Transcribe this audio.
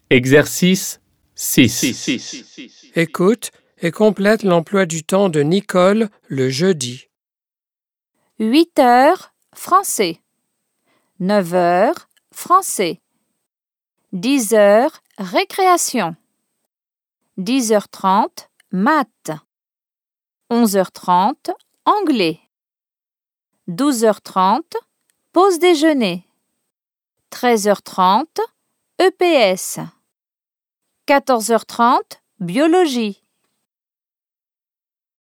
Exercice 6. Écoute et complète l'emploi du temps de Nicole le jeudi. 8 heures, français. 9 heures, français. 10 heures, récréation. 10h30, maths. 11h30, anglais. 12h30, pause déjeuner. 13h30, EPS. 14h30, biologie.